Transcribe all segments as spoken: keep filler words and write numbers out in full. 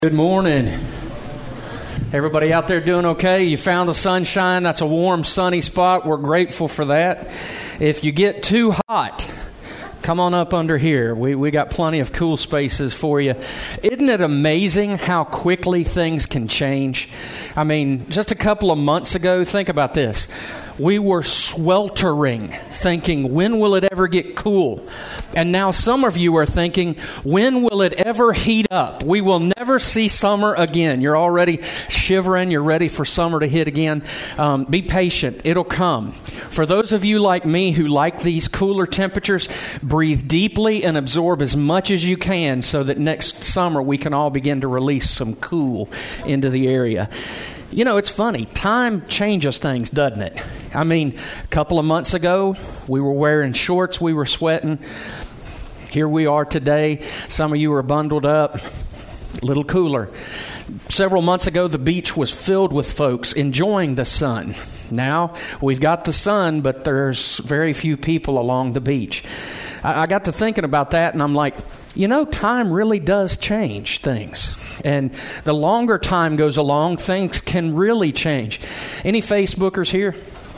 Good morning. Everybody out there doing okay? You found the sunshine. That's a warm, sunny spot. We're grateful for that. If you get too hot, come on up under here. We we got plenty of cool spaces for you. Isn't it amazing how quickly things can change? I mean, just a couple of months ago, think about this. We were sweltering, thinking, when will it ever get cool? And now some of you are thinking, when will it ever heat up? We will never see summer again. You're already shivering. You're ready for summer to hit again. Um, be patient. It'll come. For those of you like me who like these cooler temperatures, breathe deeply and absorb as much as you can so that next summer we can all begin to release some cool into the area. You know, it's funny. Time changes things, doesn't it? I mean, a couple of months ago, we were wearing shorts, we were sweating. Here we are today. Some of you are bundled up, a little cooler. Several months ago, the beach was filled with folks enjoying the sun. Now, we've got the sun, but there's very few people along the beach. I, I got to thinking about that, and I'm like, you know, time really does change things. And the longer time goes along, things can really change. Any Facebookers here?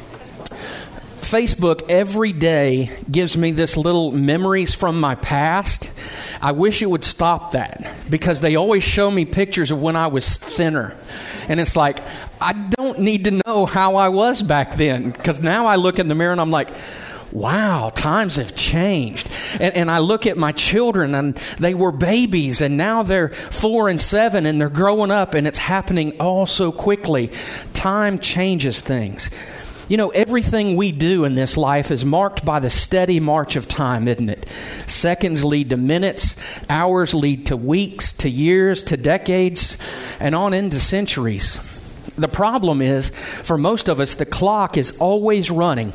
Facebook every day gives me this little memories from my past. I wish it would stop that because they always show me pictures of when I was thinner. And it's like, I don't need to know how I was back then because now I look in the mirror and I'm like, wow, times have changed. And, and I look at my children and they were babies and now they're four and seven and they're growing up and it's happening all so quickly. Time changes things. You know, everything we do in this life is marked by the steady march of time, isn't it? Seconds lead to minutes, hours lead to weeks, to years, to decades, and on into centuries. The problem is, for most of us, the clock is always running.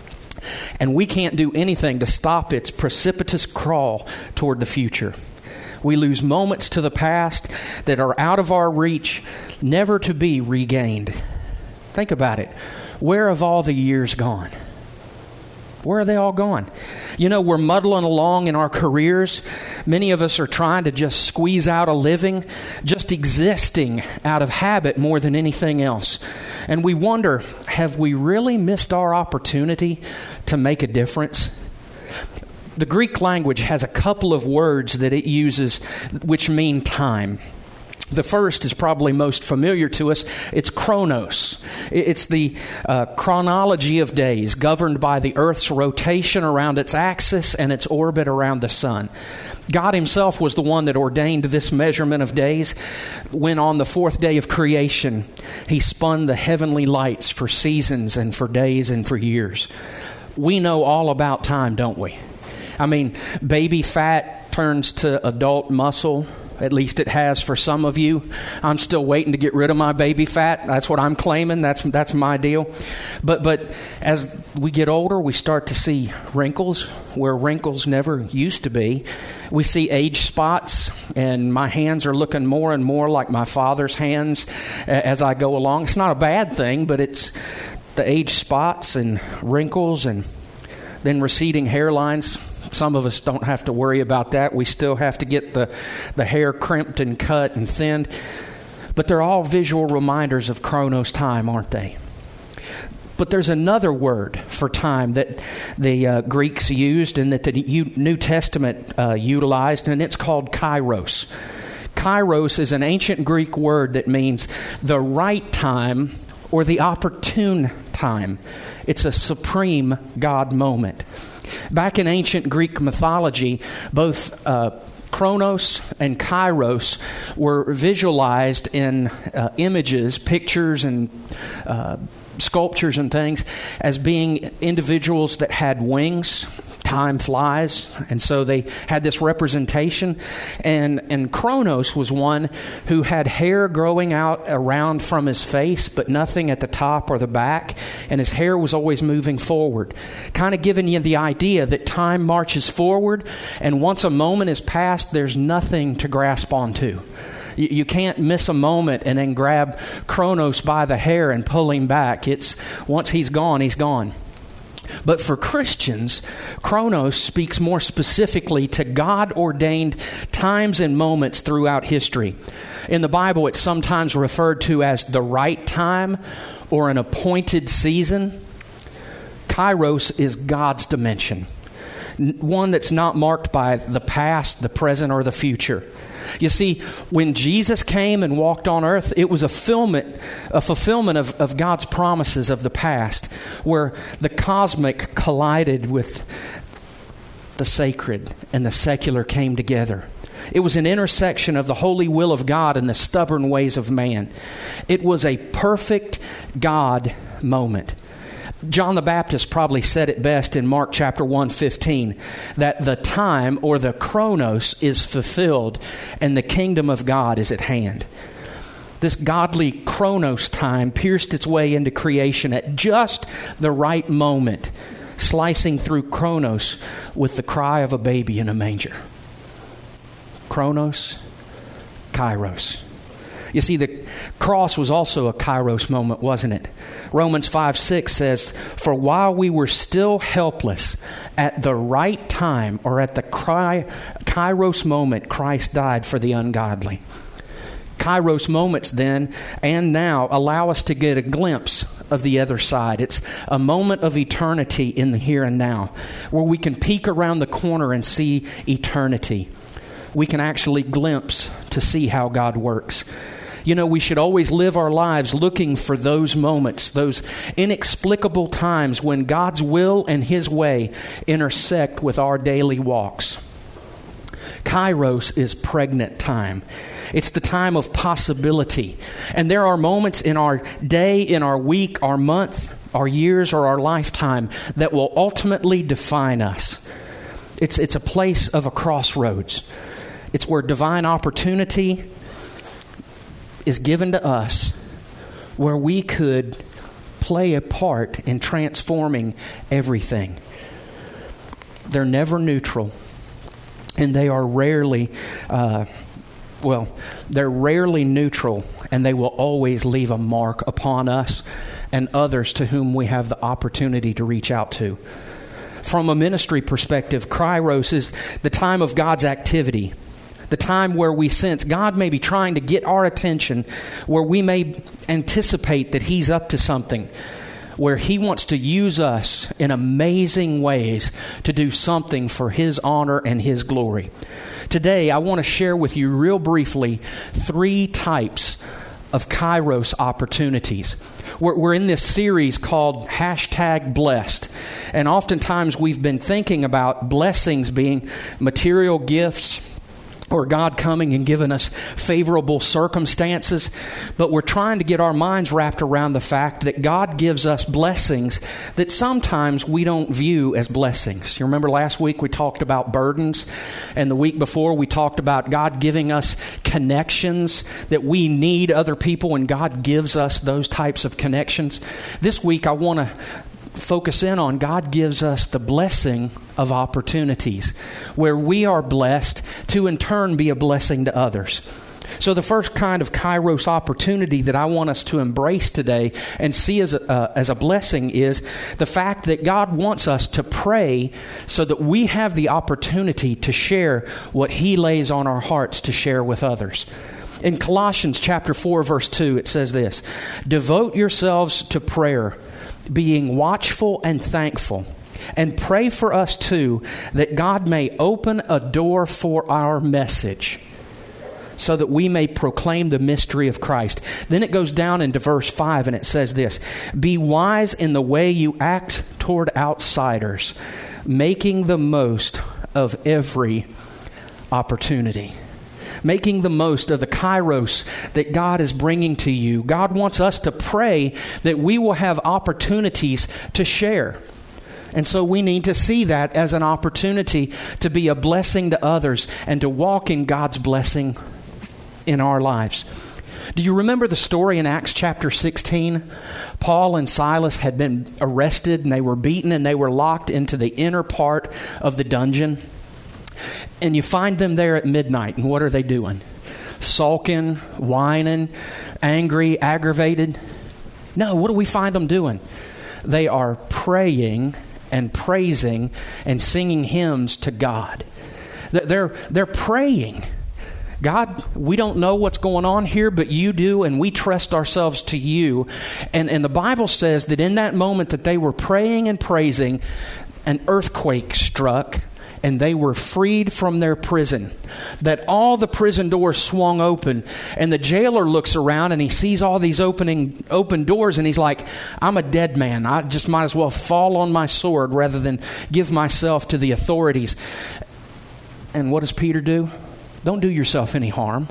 And we can't do anything to stop its precipitous crawl toward the future. We lose moments to the past that are out of our reach, never to be regained. Think about it. Where have all the years gone? Where are they all gone? You know, we're muddling along in our careers. Many of us are trying to just squeeze out a living, just existing out of habit more than anything else. And we wonder, have we really missed our opportunity to make a difference? The Greek language has a couple of words that it uses which mean time. The first is probably most familiar to us. It's chronos. It's the uh, chronology of days governed by the Earth's rotation around its axis and its orbit around the sun. God himself was the one that ordained this measurement of days when on the fourth day of creation, he spun the heavenly lights for seasons and for days and for years. We know all about time, don't we? I mean, baby fat turns to adult muscle. At least it has for some of you. I'm still waiting to get rid of my baby fat. That's what I'm claiming. That's that's my deal. But but as we get older, we start to see wrinkles where wrinkles never used to be. We see age spots, and my hands are looking more and more like my father's hands as I go along. It's not a bad thing, but it's the age spots and wrinkles and then receding hairlines. Some of us don't have to worry about that. We still have to get the, the hair crimped and cut and thinned. But they're all visual reminders of chronos time, aren't they? But there's another word for time that the uh, Greeks used and that the New Testament uh, utilized, and it's called kairos. Kairos is an ancient Greek word that means the right time or the opportune time. It's a supreme God moment. Back in ancient Greek mythology, both uh, Chronos and Kairos were visualized in uh, images, pictures, and uh, sculptures and things as being individuals that had wings. Time flies, and so they had this representation. And, and Chronos was one who had hair growing out around from his face, but nothing at the top or the back, and his hair was always moving forward, kind of giving you the idea that time marches forward, and once a moment is passed, there's nothing to grasp onto. You, you can't miss a moment and then grab Chronos by the hair and pull him back. It's once he's gone, he's gone. But for Christians, chronos speaks more specifically to God-ordained times and moments throughout history. In the Bible, it's sometimes referred to as the right time or an appointed season. Kairos is God's dimension, one that's not marked by the past, the present, or the future. You see, when Jesus came and walked on earth, it was a fulfillment, a fulfillment of, of God's promises of the past, where the cosmic collided with the sacred and the secular came together. It was an intersection of the holy will of God and the stubborn ways of man. It was a perfect God moment. John the Baptist probably said it best in Mark chapter one fifteen, that the time or the chronos is fulfilled and the kingdom of God is at hand. This godly chronos time pierced its way into creation at just the right moment, slicing through chronos with the cry of a baby in a manger. Chronos, kairos. You see, the cross was also a kairos moment, wasn't it? Romans five six says, "For while we were still helpless, at the right time," or at the kairos moment, Christ died for the ungodly. Kairos moments then and now allow us to get a glimpse of the other side. It's a moment of eternity in the here and now, where we can peek around the corner and see eternity. We can actually glimpse to see how God works. You know, we should always live our lives looking for those moments, those inexplicable times when God's will and His way intersect with our daily walks. Kairos is pregnant time. It's the time of possibility. And there are moments in our day, in our week, our month, our years, or our lifetime that will ultimately define us. It's, it's a place of a crossroads. It's where divine opportunity is given to us, where we could play a part in transforming everything. They're never neutral, and they are rarely, uh, well, they're rarely neutral, and they will always leave a mark upon us and others to whom we have the opportunity to reach out to. From a ministry perspective, Kairos is the time of God's activity. The time where we sense God may be trying to get our attention, where we may anticipate that He's up to something, where He wants to use us in amazing ways to do something for His honor and His glory. Today, I want to share with you real briefly three types of Kairos opportunities. We're, we're in this series called Hashtag Blessed. And oftentimes we've been thinking about blessings being material gifts, or God coming and giving us favorable circumstances. But we're trying to get our minds wrapped around the fact that God gives us blessings that sometimes we don't view as blessings. You remember last week we talked about burdens, and the week before we talked about God giving us connections, that we need other people, and God gives us those types of connections. This week I want to focus in on God gives us the blessing of opportunities, where we are blessed to in turn be a blessing to others. So the first kind of Kairos opportunity that I want us to embrace today and see as a, uh, as a blessing is the fact that God wants us to pray so that we have the opportunity to share what He lays on our hearts to share with others. In Colossians chapter four, verse two, it says this, "Devote yourselves to prayer, being watchful and thankful, and pray for us too, that God may open a door for our message, so that we may proclaim the mystery of Christ." Then it goes down into verse five and it says this, "Be wise in the way you act toward outsiders, making the most of every opportunity." Making the most of the kairos that God is bringing to you. God wants us to pray that we will have opportunities to share. And so we need to see that as an opportunity to be a blessing to others and to walk in God's blessing in our lives. Do you remember the story in Acts chapter sixteen? Paul and Silas had been arrested and they were beaten and they were locked into the inner part of the dungeon. And you find them there at midnight, and what are they doing? Sulking, whining, angry, aggravated? No, what do we find them doing? They are praying and praising and singing hymns to God. They're, they're praying. God, we don't know what's going on here, but you do, and we trust ourselves to you. And, and the Bible says that in that moment that they were praying and praising, an earthquake struck, and they were freed from their prison. That all the prison doors swung open, and the jailer looks around and he sees all these opening open doors, and he's like, I'm a dead man. I just might as well fall on my sword rather than give myself to the authorities. And what does Peter do? Don't do yourself any harm.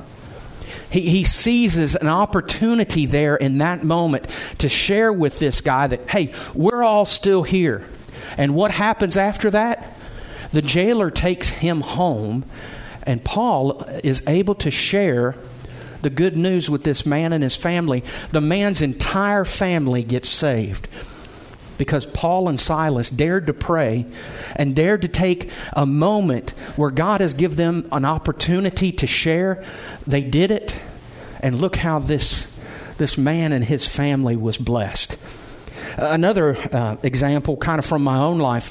He, he seizes an opportunity there in that moment to share with this guy that, hey, we're all still here. And what happens after that? The jailer takes him home, and Paul is able to share the good news with this man and his family. The man's entire family gets saved because Paul and Silas dared to pray and dared to take a moment where God has given them an opportunity to share. They did it, and look how this, this man and his family was blessed. Another uh, example, kind of from my own life,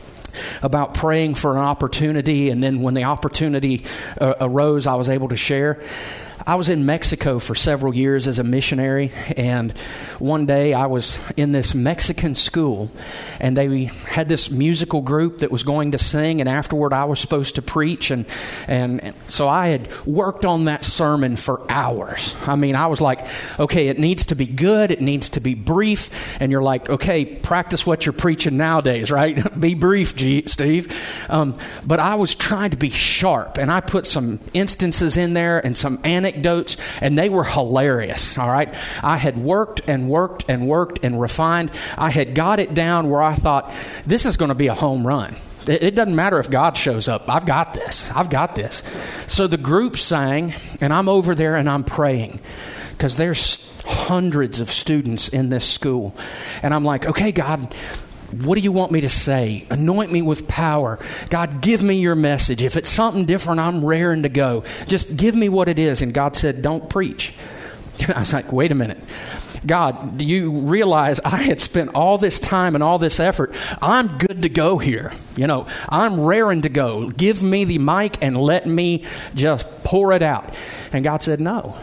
about praying for an opportunity, and then when the opportunity uh, arose, I was able to share. I was in Mexico for several years as a missionary, and one day I was in this Mexican school, and they had this musical group that was going to sing, and afterward I was supposed to preach, and and so I had worked on that sermon for hours. I mean, I was like, okay, it needs to be good, it needs to be brief, and you're like, okay, practice what you're preaching nowadays, right? Be brief, G- Steve. Um, but I was trying to be sharp, and I put some instances in there and some anecdotes, and they were hilarious, all right? I had worked and worked and worked and refined. I had got it down where I thought, this is going to be a home run. It, it doesn't matter if God shows up. I've got this. I've got this. So the group sang, and I'm over there and I'm praying because there's hundreds of students in this school. And I'm like, okay, God, what do you want me to say? Anoint me with power. God, give me your message. If it's something different, I'm raring to go. Just give me what it is. And God said, don't preach. And I was like, wait a minute. God, do you realize I had spent all this time and all this effort? I'm good to go here. You know, I'm raring to go. Give me the mic and let me just pour it out. And God said, no.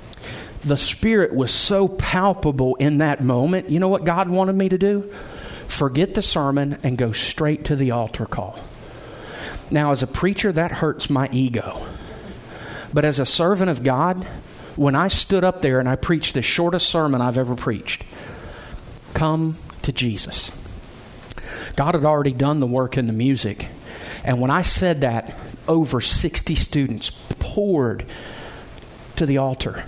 The Spirit was so palpable in that moment. You know what God wanted me to do? Forget the sermon and go straight to the altar call. Now, as a preacher, that hurts my ego. But as a servant of God, when I stood up there and I preached the shortest sermon I've ever preached, come to Jesus. God had already done the work in the music. And when I said that, over sixty students poured to the altar.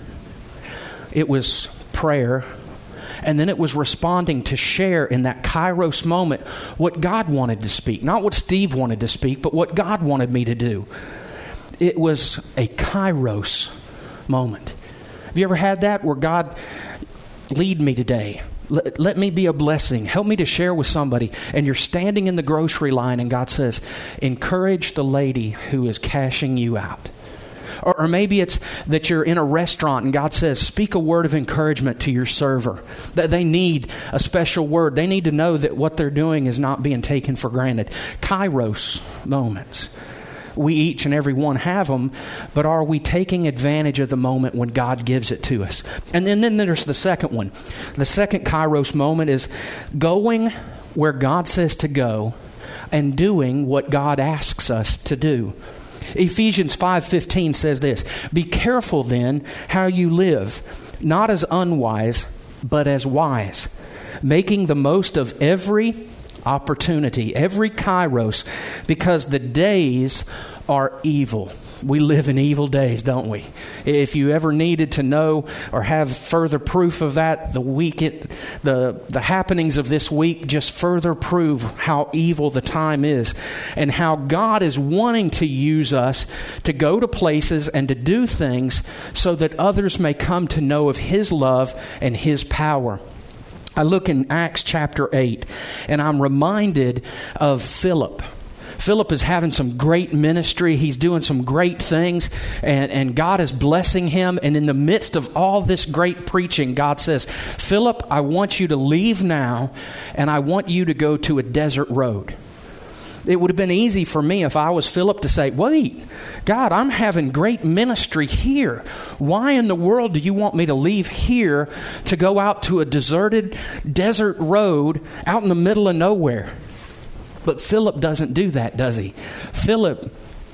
It was prayer. And then it was responding to share in that Kairos moment what God wanted to speak. Not what Steve wanted to speak, but what God wanted me to do. It was a Kairos moment. Have you ever had that where God, lead me today? Let, let me be a blessing. Help me to share with somebody. And you're standing in the grocery line and God says, encourage the lady who is cashing you out. Or, or maybe it's that you're in a restaurant and God says, speak a word of encouragement to your server. That they need a special word. They need to know that what they're doing is not being taken for granted. Kairos moments. We each and every one have them, but are we taking advantage of the moment when God gives it to us? And then, then there's the second one. The second Kairos moment is going where God says to go and doing what God asks us to do. Ephesians five fifteen says this, be careful then how you live, not as unwise, but as wise, making the most of every opportunity, every Kairos, because the days are evil. We live in evil days, don't we? If you ever needed to know or have further proof of that, the week it, the the happenings of this week just further prove how evil the time is and how God is wanting to use us to go to places and to do things so that others may come to know of His love and His power. I look in Acts chapter eight and I'm reminded of Philip. Philip is having some great ministry. He's doing some great things, and, and God is blessing him. And in the midst of all this great preaching, God says, Philip, I want you to leave now, and I want you to go to a desert road. It would have been easy for me if I was Philip to say, wait, God, I'm having great ministry here. Why in the world do you want me to leave here to go out to a deserted desert road out in the middle of nowhere? But Philip doesn't do that, does he? Philip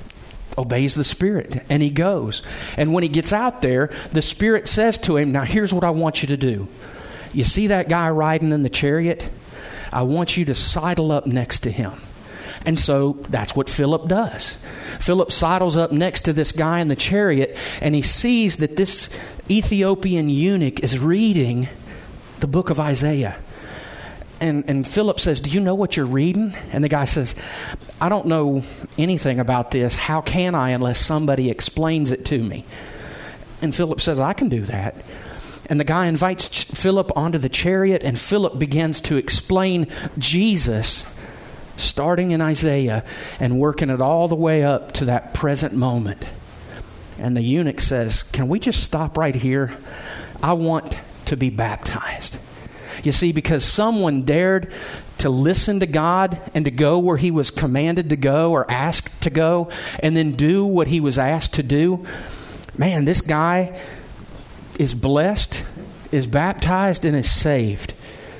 obeys the Spirit, and he goes. And when he gets out there, the Spirit says to him, now here's what I want you to do. You see that guy riding in the chariot? I want you to sidle up next to him. And so that's what Philip does. Philip sidles up next to this guy in the chariot, and he sees that this Ethiopian eunuch is reading the book of Isaiah. And, and Philip says, do you know what you're reading? And the guy says, I don't know anything about this. How can I unless somebody explains it to me? And Philip says, I can do that. And the guy invites Philip onto the chariot, and Philip begins to explain Jesus, starting in Isaiah and working it all the way up to that present moment. And the eunuch says, can we just stop right here? I want to be baptized. You see, because someone dared to listen to God and to go where he was commanded to go or asked to go, and then do what he was asked to do. Man, this guy is blessed, is baptized, and is saved.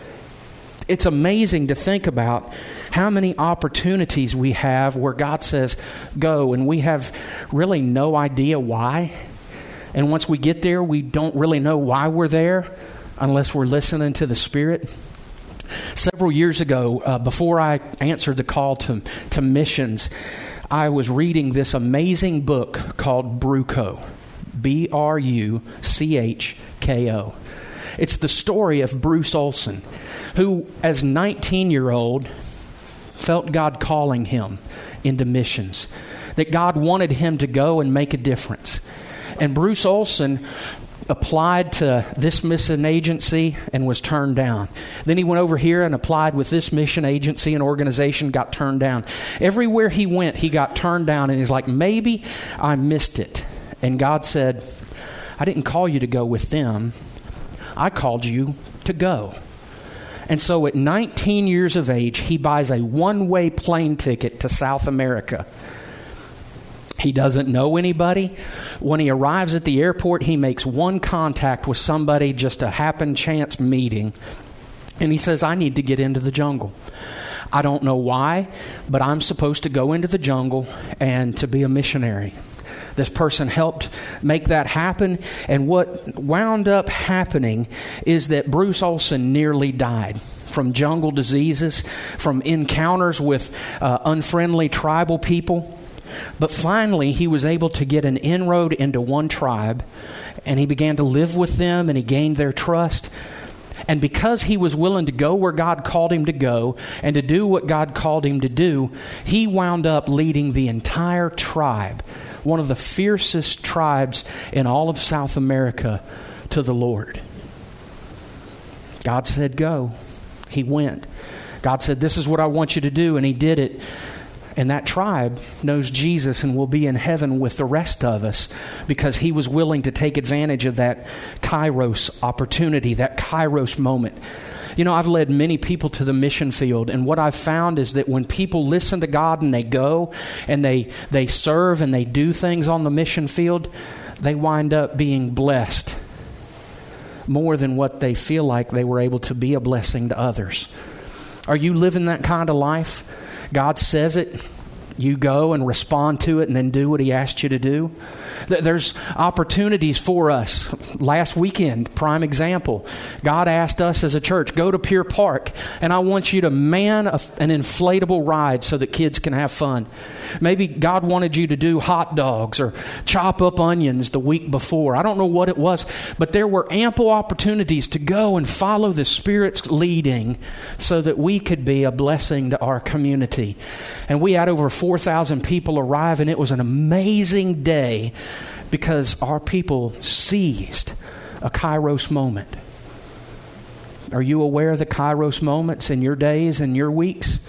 It's amazing to think about how many opportunities we have where God says, go, and we have really no idea why. And once we get there, we don't really know why we're there unless we're listening to the Spirit. Several years ago, uh, before I answered the call to, to missions, I was reading this amazing book called Brucho, B R U C H K O. It's the story of Bruce Olson, who, as nineteen-year-old, felt God calling him into missions, that God wanted him to go and make a difference. And Bruce Olson applied to this mission agency and was turned down. Then he went over here and applied with this mission agency and organization, got turned down. Everywhere he went, he got turned down, and he's like, maybe I missed it. And God said, I didn't call you to go with them. I called you to go. And so at nineteen years of age, he buys a one-way plane ticket to South America. He doesn't know anybody. When he arrives at the airport, he makes one contact with somebody, just a happen chance meeting. And he says, I need to get into the jungle. I don't know why, but I'm supposed to go into the jungle and to be a missionary. This person helped make that happen. And what wound up happening is that Bruce Olson nearly died from jungle diseases, from encounters with uh, unfriendly tribal people. But finally, he was able to get an inroad into one tribe, and he began to live with them, and he gained their trust. And because he was willing to go where God called him to go and to do what God called him to do, he wound up leading the entire tribe, one of the fiercest tribes in all of South America, to the Lord. God said, go. He went. God said, this is what I want you to do, and he did it. And that tribe knows Jesus and will be in heaven with the rest of us because he was willing to take advantage of that kairos opportunity, that kairos moment. You know, I've led many people to the mission field, and what I've found is that when people listen to God and they go and they, they serve and they do things on the mission field, they wind up being blessed more than what they feel like they were able to be a blessing to others. Are you living that kind of life? God says it, you go and respond to it and then do what he asked you to do. There's opportunities for us. Last weekend, prime example, God asked us as a church, go to Pier Park, and I want you to man a, an inflatable ride so that kids can have fun. Maybe God wanted you to do hot dogs or chop up onions the week before. I don't know what it was, but there were ample opportunities to go and follow the Spirit's leading so that we could be a blessing to our community. And we had over four thousand people arrive, and it was an amazing day because our people seized a kairos moment. Are you aware of the kairos moments in your days and your weeks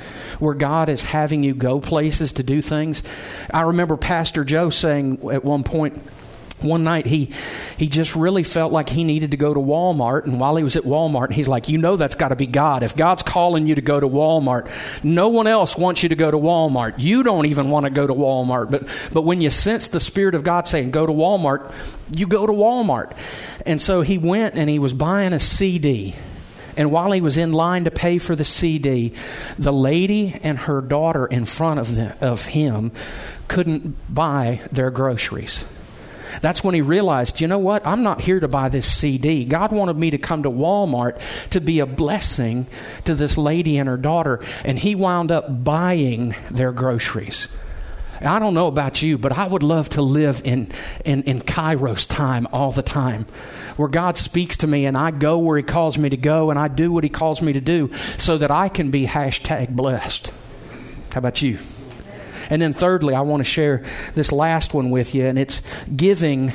where God is having you go places to do things. I remember Pastor Joe saying at one point, one night he he just really felt like he needed to go to Walmart, and while he was at Walmart, he's like, you know that's got to be God. If God's calling you to go to Walmart, no one else wants you to go to Walmart. You don't even want to go to Walmart, but but when you sense the Spirit of God saying go to Walmart, you go to Walmart. And so he went and he was buying a C D. And while he was in line to pay for the C D, the lady and her daughter in front of the, of him couldn't buy their groceries. That's when he realized, you know what? I'm not here to buy this C D. God wanted me to come to Walmart to be a blessing to this lady and her daughter. And he wound up buying their groceries. I don't know about you, but I would love to live in, in, in Kairos time all the time, where God speaks to me and I go where he calls me to go and I do what he calls me to do so that I can be hashtag blessed. How about you? And then thirdly, I want to share this last one with you, and it's giving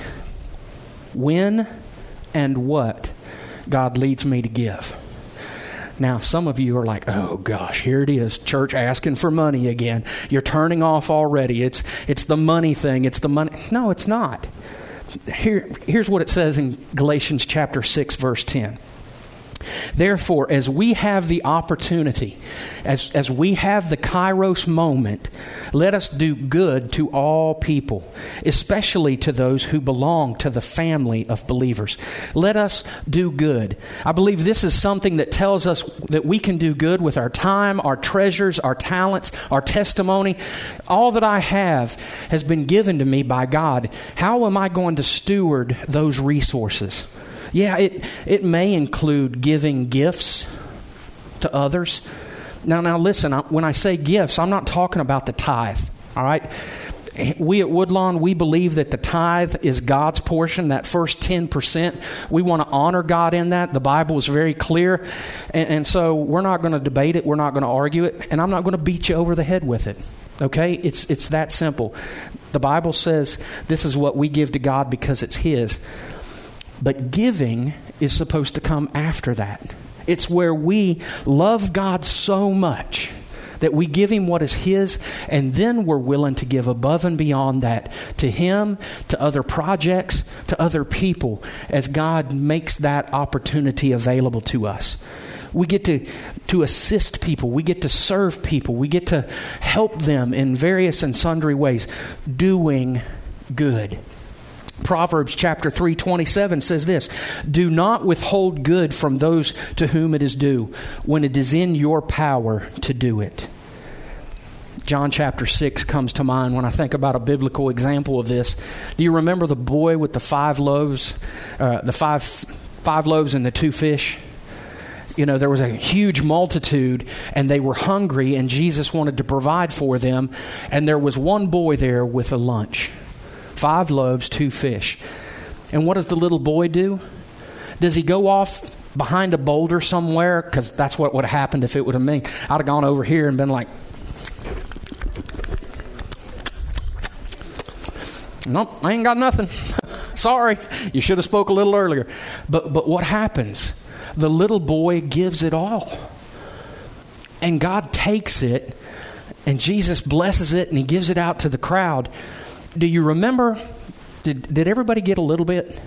when and what God leads me to give. Now, some of you are like, oh gosh, here it is, church asking for money again. You're turning off already. It's it's the money thing. It's the money. No, it's not. Here, here's what it says in Galatians chapter six, verse ten. Therefore, as we have the opportunity, as, as we have the Kairos moment, let us do good to all people, especially to those who belong to the family of believers. Let us do good. I believe this is something that tells us that we can do good with our time, our treasures, our talents, our testimony. All that I have has been given to me by God. How am I going to steward those resources? Yeah, it it may include giving gifts to others. Now, now listen, I, when I say gifts, I'm not talking about the tithe, all right? We at Woodlawn, we believe that the tithe is God's portion, that first ten percent. We want to honor God in that. The Bible is very clear. And, and so we're not going to debate it. We're not going to argue it. And I'm not going to beat you over the head with it. Okay? It's it's that simple. The Bible says this is what we give to God because it's His. But giving is supposed to come after that. It's where we love God so much that we give Him what is His, and then we're willing to give above and beyond that to Him, to other projects, to other people, as God makes that opportunity available to us. We get to, to assist people. We get to serve people. We get to help them in various and sundry ways, doing good. Proverbs chapter three twenty-seven says this, do not withhold good from those to whom it is due when it is in your power to do it. John chapter six comes to mind when I think about a biblical example of this. Do you remember the boy with the five loaves, uh, the five five loaves and the two fish? You know, there was a huge multitude and they were hungry and Jesus wanted to provide for them. And there was one boy there with a lunch. Five loaves, two fish. And what does the little boy do? Does he go off behind a boulder somewhere? Because that's what would have happened if it would have been me. I'd have gone over here and been like, nope, I ain't got nothing. Sorry, you should have spoke a little earlier. But but what happens? The little boy gives it all. And God takes it, and Jesus blesses it, and He gives it out to the crowd. Do you remember, did, did everybody get a little bit?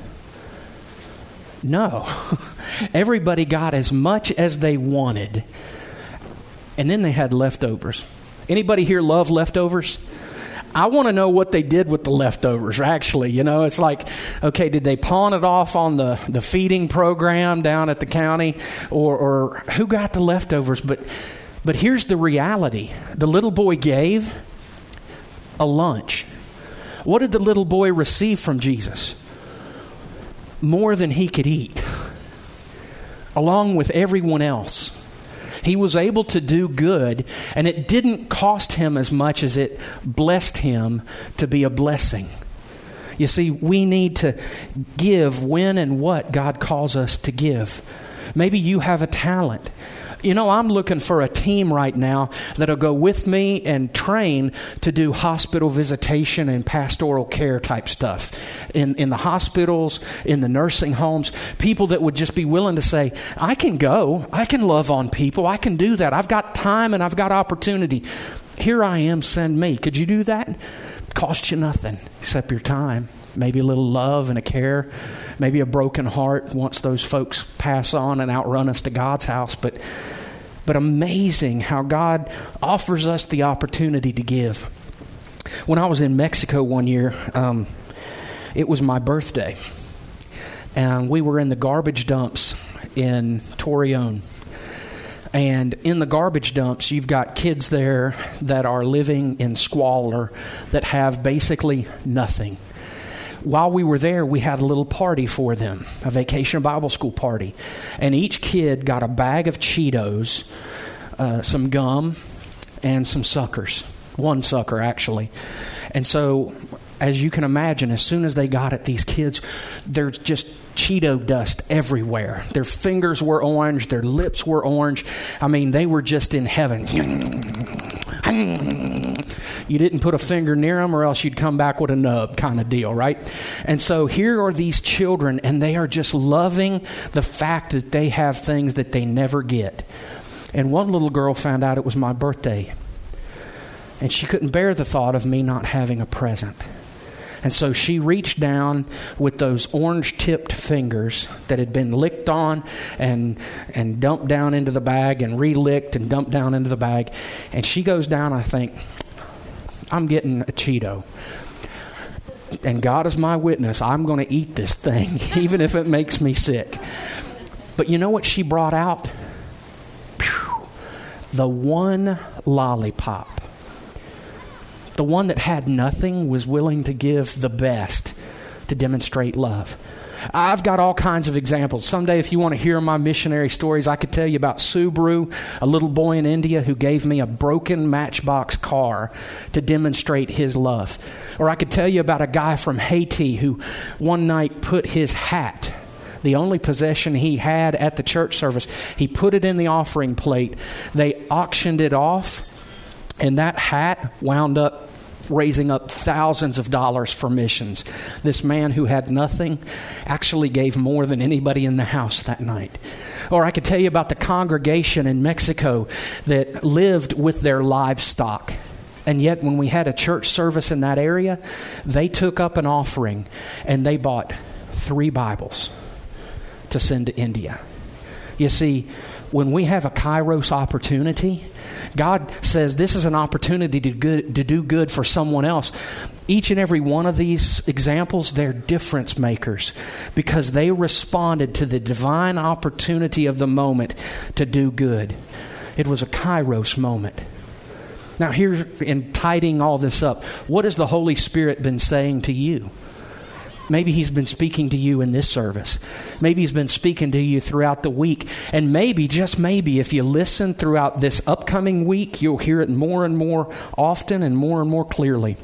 No. Everybody got as much as they wanted. And then they had leftovers. Anybody here love leftovers? I want to know what they did with the leftovers, actually. You know, it's like, okay, did they pawn it off on the, the feeding program down at the county? Or, or who got the leftovers? But, but here's the reality. The little boy gave a lunch. What did the little boy receive from Jesus? More than he could eat, along with everyone else. He was able to do good, and it didn't cost him as much as it blessed him to be a blessing. You see, we need to give when and what God calls us to give. Maybe you have a talent. You know, I'm looking for a team right now that'll go with me and train to do hospital visitation and pastoral care type stuff in, in the hospitals, in the nursing homes. People that would just be willing to say, I can go, I can love on people, I can do that. I've got time and I've got opportunity. Here I am, send me. Could you do that? Cost you nothing except your time. Maybe a little love and a care. Maybe a broken heart once those folks pass on and outrun us to God's house. But but amazing how God offers us the opportunity to give. When I was in Mexico one year, um, it was my birthday. And we were in the garbage dumps in Torreon. And in the garbage dumps, you've got kids there that are living in squalor, that have basically nothing. While we were there, we had a little party for them, a vacation Bible school party. And each kid got a bag of Cheetos, uh, some gum, and some suckers. One sucker, actually. And so, as you can imagine, as soon as they got it, these kids, there's just Cheeto dust everywhere. Their fingers were orange. Their lips were orange. I mean, they were just in heaven. You didn't put a finger near them or else you'd come back with a nub kind of deal, right? And so here are these children, and they are just loving the fact that they have things that they never get. And one little girl found out it was my birthday, and she couldn't bear the thought of me not having a present. And so she reached down with those orange-tipped fingers that had been licked on and and dumped down into the bag and re-licked and dumped down into the bag. And she goes down, I think, I'm getting a Cheeto. And God is my witness, I'm going to eat this thing, even if it makes me sick. But you know what she brought out? Pew, the one lollipop. The one that had nothing was willing to give the best to demonstrate love. I've got all kinds of examples. Someday, if you want to hear my missionary stories, I could tell you about Subaru, a little boy in India who gave me a broken Matchbox car to demonstrate his love. Or I could tell you about a guy from Haiti who one night put his hat, the only possession he had at the church service, he put it in the offering plate. They auctioned it off. And that hat wound up raising up thousands of dollars for missions. This man who had nothing actually gave more than anybody in the house that night. Or I could tell you about the congregation in Mexico that lived with their livestock. And yet when we had a church service in that area, they took up an offering and they bought three Bibles to send to India. You see, when we have a Kairos opportunity, God says this is an opportunity to, good, to do good for someone else. Each and every one of these examples, they're difference makers because they responded to the divine opportunity of the moment to do good. It was a Kairos moment. Now here, in tidying all this up, what has the Holy Spirit been saying to you? Maybe He's been speaking to you in this service. Maybe He's been speaking to you throughout the week. And maybe, just maybe, if you listen throughout this upcoming week, you'll hear it more and more often and more and more clearly.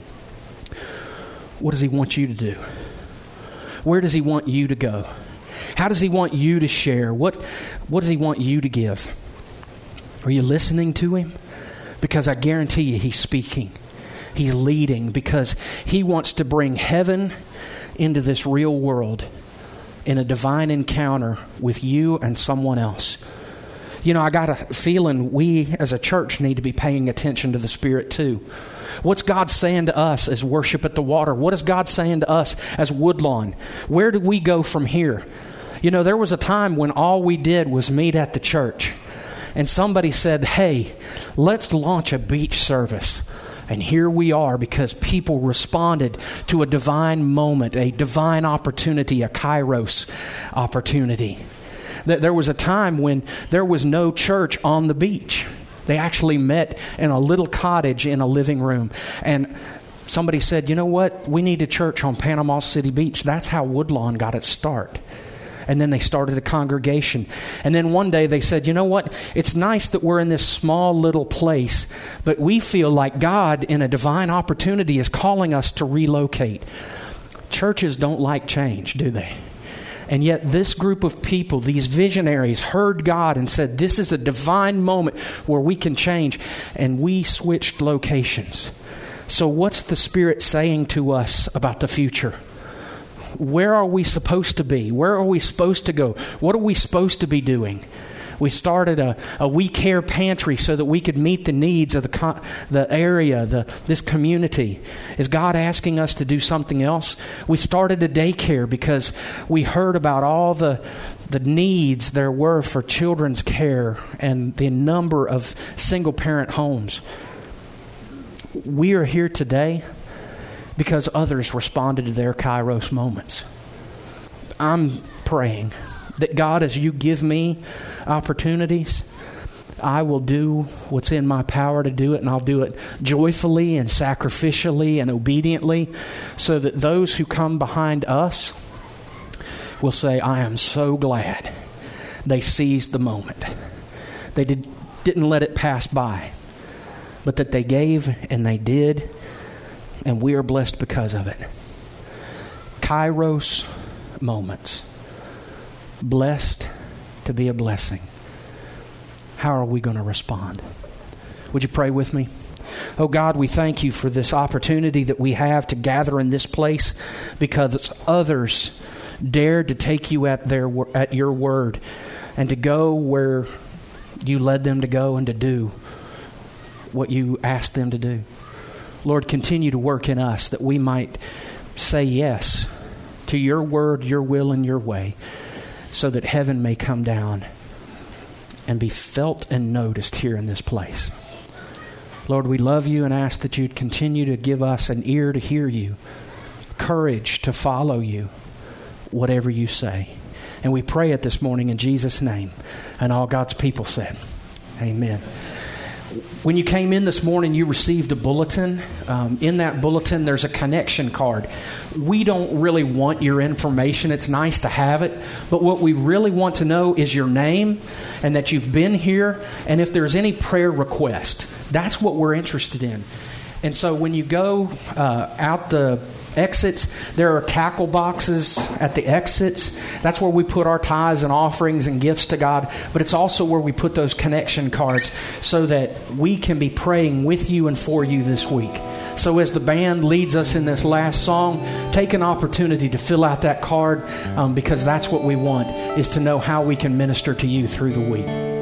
What does He want you to do? Where does He want you to go? How does He want you to share? What, what does He want you to give? Are you listening to Him? Because I guarantee you He's speaking. He's leading because He wants to bring heaven into this real world in a divine encounter with you and someone else. You know, I got a feeling we as a church need to be paying attention to the Spirit too. What's God saying to us as Worship at the Water? What is God saying to us as Woodlawn? Where do we go from here? You know, there was a time when all we did was meet at the church. And somebody said, hey, let's launch a beach service. And here we are because people responded to a divine moment, a divine opportunity, a Kairos opportunity. There was a time when there was no church on the beach. They actually met in a little cottage in a living room. And somebody said, you know what? We need a church on Panama City Beach. That's how Woodlawn got its start. And then they started a congregation. And then one day they said, you know what? It's nice that we're in this small little place, but we feel like God in a divine opportunity is calling us to relocate. Churches don't like change, do they? And yet this group of people, these visionaries, heard God and said, this is a divine moment where we can change. And we switched locations. So what's the Spirit saying to us about the future? Where are we supposed to be? Where are we supposed to go? What are we supposed to be doing? We started a, a We Care pantry so that we could meet the needs of the the area, the this community. Is God asking us to do something else? We started a daycare because we heard about all the the needs there were for children's care and the number of single-parent homes. We are here today because others responded to their Kairos moments. I'm praying that God, as you give me opportunities, I will do what's in my power to do it, and I'll do it joyfully and sacrificially and obediently, so that those who come behind us will say, I am so glad they seized the moment. They did, didn't let it pass by, but that they gave and they did, and we are blessed because of it. Kairos moments. Blessed to be a blessing. How are we going to respond? Would you pray with me? Oh God, we thank you for this opportunity that we have to gather in this place because others dared to take you at their at your word and to go where you led them to go and to do what you asked them to do. Lord, continue to work in us that we might say yes to your word, your will, and your way, so that heaven may come down and be felt and noticed here in this place. Lord, we love you and ask that you'd continue to give us an ear to hear you, courage to follow you, whatever you say. And we pray it this morning in Jesus' name. And all God's people said, amen. When you came in this morning, you received a bulletin. Um, in that bulletin, there's a connection card. We don't really want your information. It's nice to have it. But what we really want to know is your name and that you've been here. And if there's any prayer request, that's what we're interested in. And so when you go uh, out the exits, there are tackle boxes at the exits. That's where we put our tithes and offerings and gifts to God. But it's also where we put those connection cards so that we can be praying with you and for you this week. So as the band leads us in this last song, take an opportunity to fill out that card um, because that's what we want, is to know how we can minister to you through the week.